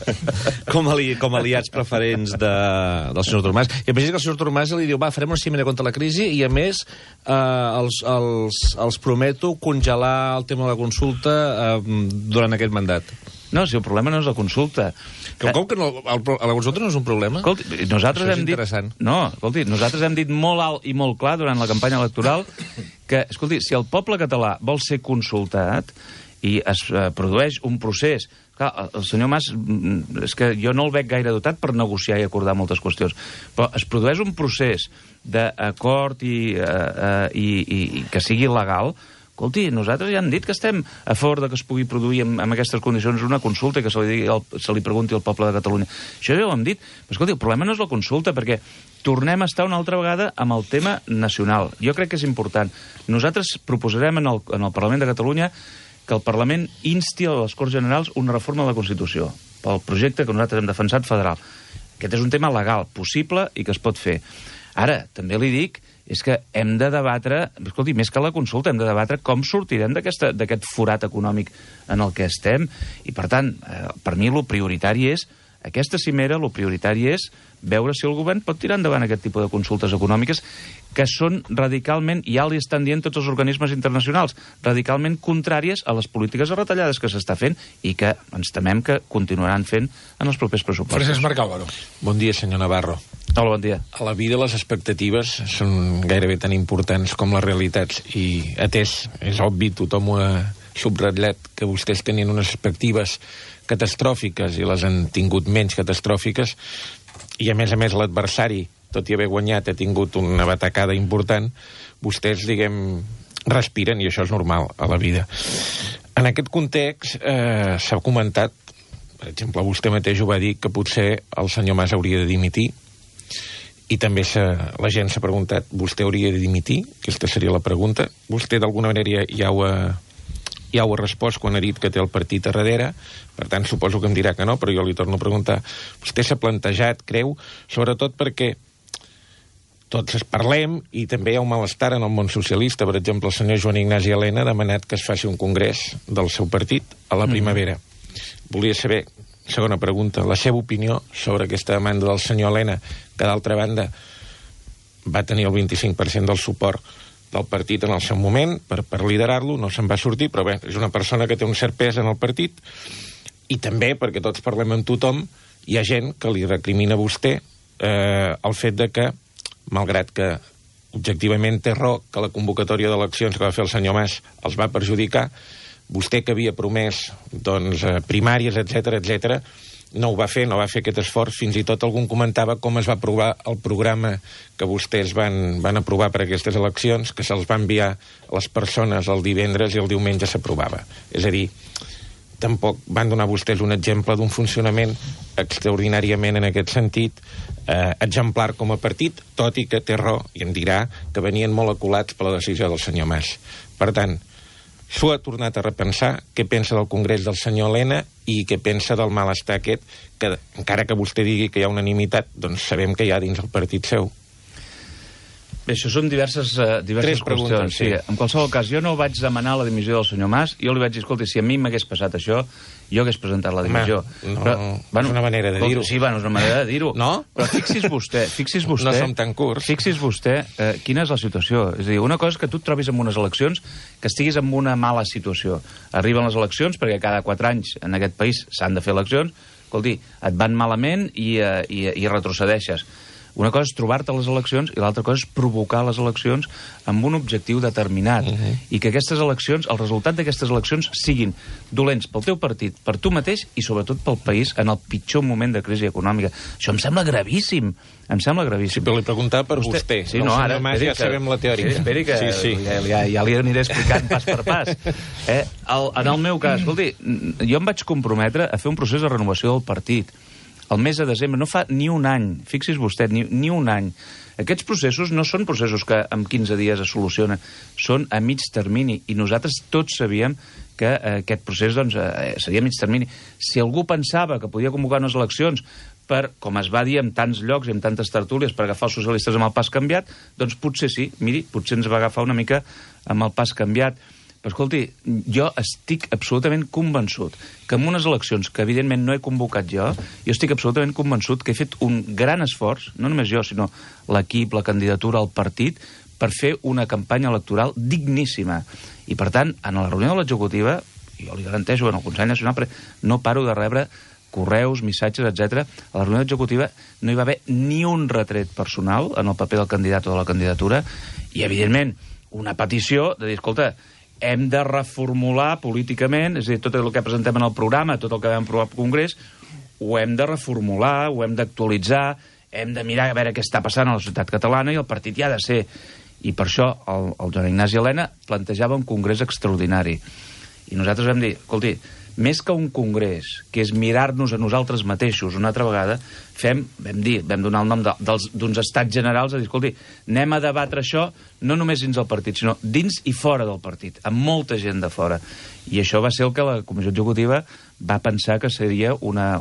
Speaker 7: a aliats preferents del senyor Artur Mas. I a més que el senyor Artur Mas li diu, farem una cimera contra la crisi i, a més, els prometo congelar el tema de la consulta durant aquest mandat.
Speaker 2: No, si el problema no és la consulta.
Speaker 7: Com que la consulta no és un problema?
Speaker 2: Escolti, nosaltres hem dit molt alt i molt clar durant la campanya electoral que, escolti, si el poble català vol ser consultat i es produeix un procés... Clar, el senyor Mas, és que jo no el veig gaire dotat per negociar i acordar moltes qüestions, però es produeix un procés d'acord i que sigui legal. Escolti, nosaltres ja hem dit que estem a favor de que es pugui produir amb aquestes condicions una consulta i que se li pregunti al poble de Catalunya. Això ja ho hem dit. Però, escolti, el problema no és la consulta, perquè tornem a estar una altra vegada amb el tema nacional. Jo crec que és important. Nosaltres proposarem en el Parlament de Catalunya que el Parlament insti a les Corts Generals una reforma de la Constitució pel projecte que nosaltres hem defensat federal. Aquest és un tema legal, possible i que es pot fer. Ara, també li dic és que hem de debatre, escolti, més que la consulta, hem de debatre com sortirem d'aquest forat econòmic en el que estem. I, per tant, per mi el prioritari és aquesta cimera, el prioritari és veure si el govern pot tirar endavant aquest tipus de consultes econòmiques que són radicalment, ja li estan dient tots els organismes internacionals, radicalment contràries a les polítiques de retallades que s'està fent i que ens temem que continuaran fent en els propers pressupostos.
Speaker 1: Francesc Marc Álvaro.
Speaker 8: Bon dia, senyor Navarro.
Speaker 2: Hola, bon dia.
Speaker 8: A la vida les expectatives són gairebé tan importants com les realitats i atès, és obvi, tothom ho ha subratllat, que vostès tenien unes expectatives catastròfiques i les han tingut menys catastròfiques i a més l'adversari, tot i haver guanyat, ha tingut una batacada important, vostès, diguem, respiren i això és normal a la vida. En aquest context s'ha comentat, per exemple, vostè mateix ho va dir, que potser el senyor Mas hauria de dimitir i també la gent s'ha preguntat, vostè hauria de dimitir? Aquesta seria la pregunta. Vostè d'alguna manera ja ho ha respost quan ha dit que té el partit a darrere, per tant suposo que em dirà que no, però jo li torno a preguntar. Vostè s'ha plantejat, creu, sobretot perquè tots parlem i també hi ha un malestar en el món socialista. Per exemple, el senyor Joan Ignasi Elena ha demanat que es faci un congrés del seu partit a la primavera. Volia saber, segona pregunta, la seva opinió sobre aquesta demanda del senyor Elena, que d'altra banda va tenir el 25% del suport del partit en el seu moment per liderar-lo, no se'n va sortir, però bé, és una persona que té un cert pes en el partit i també, perquè tots parlem amb tothom, hi ha gent que li recrimina a vostè el fet de que, malgrat que objectivament té raó que la convocatòria d'eleccions que va fer el senyor Mas els va perjudicar, vostè que havia promès primàries, etc, no ho va fer, no va fer aquest esforç. Fins i tot algun comentava com es va aprovar el programa que vostès van aprovar per aquestes eleccions, que se'ls va enviar a les persones el divendres i el diumenge s'aprovava. És a dir, tampoc van donar vostès un exemple d'un funcionament extraordinàriament en aquest sentit exemplar com a partit, tot i que té raó, i em dirà que venien molt acolats per la decisió del senyor Mas. Per tant, s'ho ha tornat a repensar, què pensa del congrés del senyor Elena i què pensa del malestar aquest, que encara que vostè digui que hi ha unanimitat, doncs sabem que hi ha dins el partit seu.
Speaker 2: Bé, això són diverses qüestions. Sí. En qualsevol cas, jo no vaig demanar la dimissió del senyor Mas, jo li vaig dir, escolti, si a mi m'hagués passat això, jo hagués presentat la dimissió.
Speaker 8: És una manera de dir-ho.
Speaker 2: Sí, és una manera de dir-ho.
Speaker 8: No?
Speaker 2: Però fixi's vostè...
Speaker 8: No som tan curts.
Speaker 2: Fixi's vostè quina és la situació. És a dir, una cosa és que tu et trobis en unes eleccions, que estiguis en una mala situació. Arriben les eleccions, perquè cada 4 anys en aquest país s'han de fer eleccions, escolti, et van malament i retrocedeixes. Una cosa és trobar-te a les eleccions i l'altra cosa és provocar les eleccions amb un objectiu determinat. I que aquestes eleccions, el resultat d'aquestes eleccions siguin dolents pel teu partit, per tu mateix i sobretot pel país en el pitjor moment de crisi econòmica. Això em sembla gravíssim. Em sembla gravíssim.
Speaker 8: Sí, però li preguntava per vostè.
Speaker 2: Sí, no, ara...
Speaker 8: Ja sabem la teòrica.
Speaker 2: Sí, esperi que ja li aniré explicant pas per pas. En el meu cas, escolti, jo em vaig comprometre a fer un procés de renovació del partit. El mes de desembre, no fa ni un any, fixi's vostè, ni un any. Aquests processos no són processos que en 15 dies es solucionen, són a mig termini, i nosaltres tots sabíem que aquest procés seria a mig termini. Si algú pensava que podia convocar unes eleccions per, com es va dir en tants llocs i en tantes tertúlies, per agafar els socialistes amb el pas canviat, doncs potser sí, miri, potser ens va agafar una mica amb el pas canviat. Però escolti, jo estic absolutament convençut que en unes eleccions que evidentment no he convocat jo estic absolutament convençut que he fet un gran esforç, no només jo, sinó l'equip, la candidatura, el partit, per fer una campanya electoral digníssima. I per tant, en la reunió de l'executiva, jo li garanteixo en el Consell Nacional, però no paro de rebre correus, missatges, etc. A la reunió executiva no hi va haver ni un retret personal en el paper del candidat o de la candidatura i, evidentment, una petició de dir, escolta, hem de reformular políticament, és a dir, tot el que presentem en el programa, tot el que vam aprovar al Congrés, ho hem de reformular, ho hem d'actualitzar, hem de mirar a veure què està passant a la societat catalana i el partit hi ha de ser. I per això el Joan Ignasi Elena plantejava un congrés extraordinari. I nosaltres vam dir, escolti, més que un congrés, que és mirar-nos a nosaltres mateixos una altra vegada, vam donar el nom d'uns estats generals, a dir, escolti, anem a debatre això no només dins del partit, sinó dins i fora del partit, amb molta gent de fora. I això va ser el que la Comissió Executiva va pensar que seria una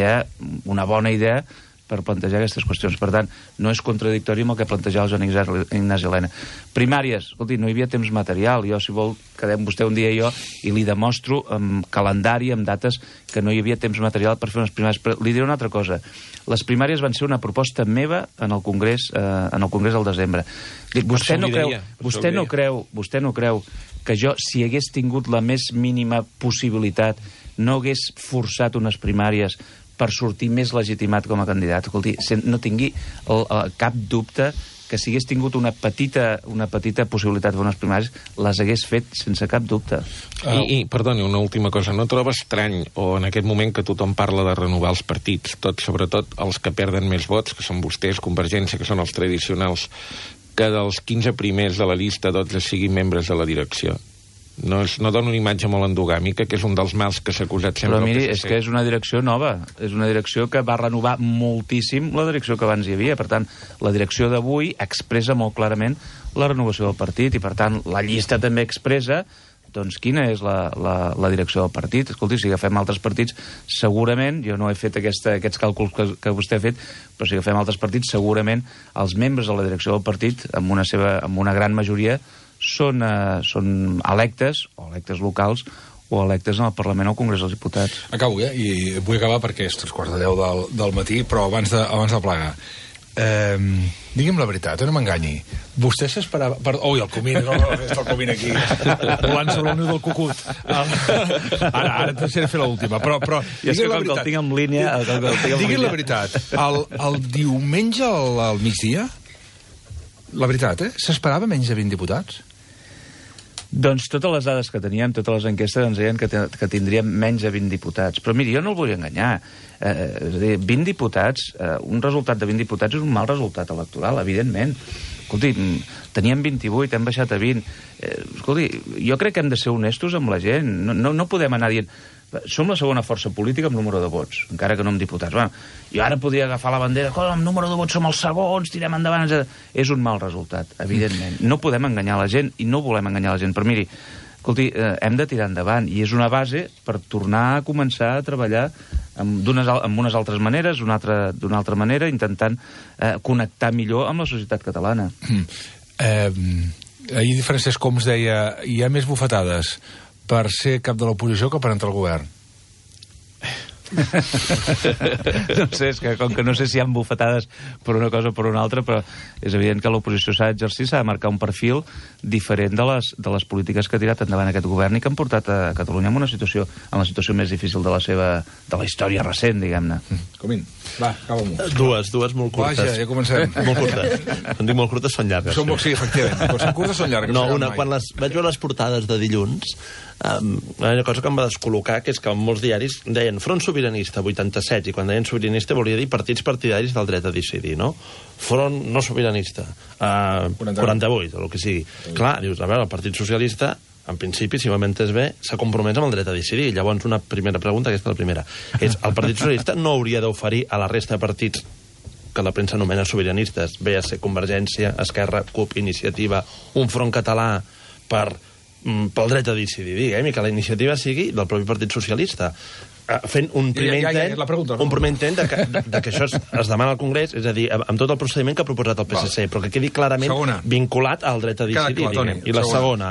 Speaker 2: bona idea per plantejar aquestes qüestions. Per tant, no és contradictori amb el que plantejava el Joan Ignasi Elena. Primàries, escolti, no hi havia temps material. Jo, si vol, quedem vostè un dia i jo i li demostro amb calendari, amb dates, que no hi havia temps material per fer unes primàries. Però li diré una altra cosa. Les primàries van ser una proposta meva en el Congrés del desembre. Vostè no creu que jo, si hagués tingut la més mínima possibilitat, no hagués forçat unes primàries per sortir més legitimat com a candidat? Escolti, no tingui cap dubte que si hagués tingut una petita possibilitat de fer unes primàries, les hagués fet sense cap dubte.
Speaker 8: I perdoni, una última cosa. No troba estrany, o en aquest moment que tothom parla de renovar els partits, sobretot els que perden més vots, que són vostès, Convergència, que són els tradicionals, que dels 15 primers de la llista, 12 siguin membres de la direcció? No dona una imatge molt endogàmica, que és un dels mals que s'ha acusat sempre.
Speaker 2: Però miri, és que és una direcció nova. És una direcció que va renovar moltíssim la direcció que abans hi havia. Per tant, la direcció d'avui expressa molt clarament la renovació del partit i, per tant, la llista també expressa doncs quina és la direcció del partit. Escolti, si agafem altres partits, segurament, jo no he fet aquests càlculs que vostè ha fet, però si agafem altres partits, segurament els membres de la direcció del partit, amb una gran majoria, són electes, o electes locals, o electes en el Parlament o al Congrés dels Diputats.
Speaker 1: Acabo, i vull acabar perquè és 3:15 del matí, però abans de plegar. Digui'm la veritat, no m'enganyi. Vostè s'esperava... Ui, el Comín, el Comín aquí, volant sobre el niu del cucut. Ara et deixaré fer l'última, però
Speaker 2: digui'm la veritat. El tinc en línia...
Speaker 1: Digui'm la veritat, el diumenge al migdia, la veritat, s'esperava menys de 20 diputats?
Speaker 2: Doncs totes les dades que teníem, totes les enquestes ens deien que tindríem menys de 20 diputats. Però miri, jo no el vull enganyar. És a dir, 20 diputats, un resultat de 20 diputats és un mal resultat electoral, evidentment. Escolti, teníem 28, hem baixat a 20. Escolti, jo crec que hem de ser honestos amb la gent. No podem anar dient... Som la segona força política amb número de vots, encara que no amb diputats. Bueno, jo ara podria agafar la bandera, amb número de vots som els segons, tirem endavant, etc. És un mal resultat, evidentment. No podem enganyar la gent i no volem enganyar la gent. Però miri, escolti, hem de tirar endavant i és una base per tornar a començar a treballar amb unes altres maneres, d'una altra manera, intentant connectar millor amb la societat catalana.
Speaker 1: Ahir Francesc Homs deia hi ha més bufetades per ser cap de l'oposició que per entrar al govern.
Speaker 2: No sé, és que com que no sé si hi ha bufetades per una cosa o per una altra, però és evident que l'oposició s'ha d'exercir, s'ha de marcar un perfil diferent de les polítiques que ha tirat endavant aquest govern i que han portat a Catalunya en la situació més difícil de la història recent, diguem-ne.
Speaker 1: Comín. Va, acaba-m'ho.
Speaker 5: Dues molt curtes.
Speaker 1: Vaja, ja comencem.
Speaker 5: Molt curtes. Quan dic molt curtes són llargues.
Speaker 1: Sí, efectivament. Quan són curtes són llargues.
Speaker 5: No, quan vaig veure les portades de dilluns, una cosa que em va descol·locar, que és que molts diaris deien Front Sobiranista 87, i quan deien sobiranista volia dir partits partidaris del dret a decidir, no? Front no sobiranista 48, o el que sigui. Clar, dius, a veure, el Partit Socialista, en principi, si m'ho entès bé, s'ha compromès amb el dret a decidir. Llavors, una primera pregunta, aquesta és la primera, és el Partit Socialista no hauria d'oferir a la resta de partits que la premsa anomena sobiranistes, ve a ser Convergència, Esquerra, CUP, Iniciativa, un front català pel dret a decidir, diguem, i que la iniciativa sigui del propi Partit Socialista, fent un primer intent de que això es demana al Congrés, és a dir, amb tot el procediment que ha proposat el PSC, però que quedi clarament vinculat al dret a decidir, diguem. I la segona,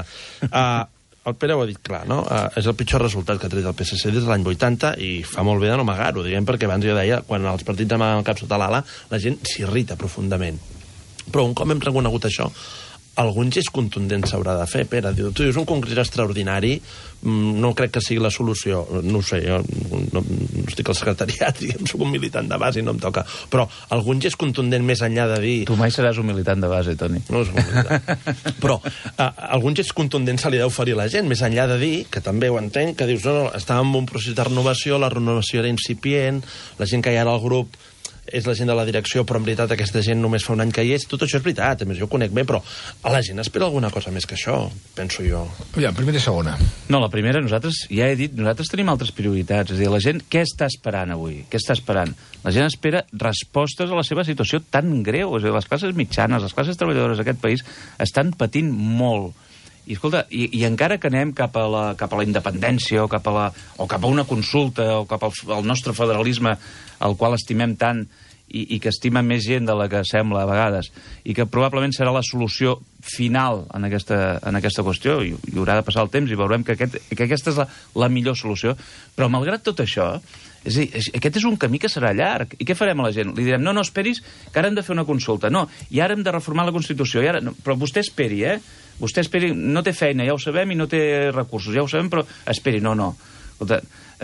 Speaker 5: el Pere ho ha dit clar, no? És el pitjor resultat que ha tret el PSC des de l'any 80 i fa molt bé de no amagar-ho, diguem, perquè abans jo deia, quan els partits amaguen el cap sota l'ala, la gent s'irrita profundament. Però un cop hem reconegut això, algun gest contundent s'haurà de fer. Pere, tu dius un congrés extraordinari, no crec que sigui la solució. No ho sé, jo no estic al secretariat, diguem, soc un militant de base i no em toca. Però algun gest contundent més enllà de dir...
Speaker 2: Tu mai seràs un militant de base, Toni.
Speaker 5: No soc un militant. Però algun gest contundent se li ha d'oferir a la gent, més enllà de dir, que també ho entenc, que dius, no, estàvem en un procés de renovació, la renovació era incipient, la gent que hi ha al grup és la gent de la direcció, però en veritat aquesta gent només fa un any que hi és. Tot això és veritat, a més jo ho conec bé, però a la gent espera alguna cosa més que això, penso jo.
Speaker 1: Ja, primera i segona.
Speaker 2: No, la primera, nosaltres, ja he dit, nosaltres tenim altres prioritats. És a dir, la gent, què està esperant avui? Què està esperant? La gent espera respostes a la seva situació tan greu. És a dir, les classes mitjanes, les classes treballadores d'aquest país estan patint molt. I, escolta, i encara que anem cap a la independència o cap a una consulta o cap al nostre federalisme, al qual estimem tant i que estima més gent de la que sembla a vegades, i que probablement serà la solució final en aquesta qüestió, i haurà de passar el temps i veurem que aquesta és la millor solució. Però malgrat tot això, és a dir, aquest és un camí que serà llarg. I què farem a la gent? Li direm, no, esperis, que ara hem de fer una consulta. No, i ara hem de reformar la Constitució. Però vostè esperi, Vostè esperi, no té feina, ja ho sabem, i no té recursos, ja ho sabem, però esperi, no. Escolta,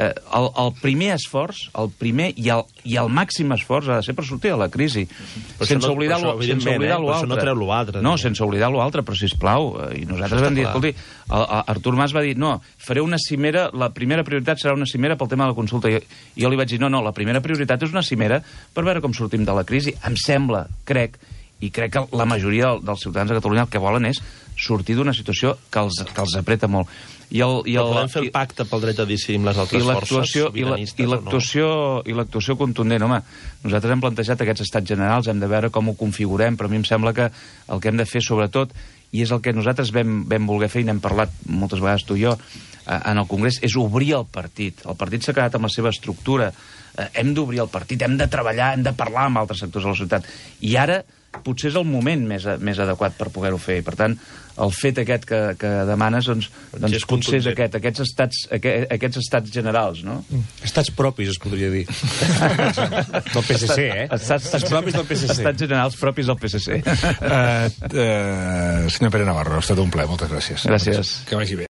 Speaker 2: el primer esforç, el primer i el màxim esforç ha de ser per sortir de la crisi, sense oblidar l'altre.
Speaker 5: Això no treu l'altre.
Speaker 2: No, sense oblidar l'altre, però sisplau. I nosaltres vam dir, escolti, Artur Mas va dir, no, faré una cimera, la primera prioritat serà una cimera pel tema de la consulta. I jo li vaig dir, no, la primera prioritat és una cimera per veure com sortim de la crisi. Em sembla, crec que la majoria dels ciutadans de Catalunya el que volen és sortir d'una situació que els apreta molt.
Speaker 5: Però podem fer el pacte pel dret a decidir amb les altres forces sobiranistes
Speaker 2: i l'actuació contundent. Home, nosaltres hem plantejat aquests estats generals, hem de veure com ho configurem, però a mi em sembla que el que hem de fer sobretot, i és el que nosaltres vam voler fer i n'hem parlat moltes vegades tu i jo en el Congrés, és obrir el partit. El partit s'ha quedat amb la seva estructura. Hem d'obrir el partit, hem de treballar, hem de parlar amb altres sectors de la societat. I ara potser és el moment més adequat per poder-ho fer. I, per tant, el fet aquest que demanes, doncs potser és aquests estats generals, no?
Speaker 7: Estats propis, es podria dir. Del PSC, Estats propis del PSC.
Speaker 2: Estats generals propis del PSC.
Speaker 1: Senyor Pere Navarro, ha estat un plaer, moltes gràcies.
Speaker 2: Gràcies.
Speaker 1: Que vagi bé.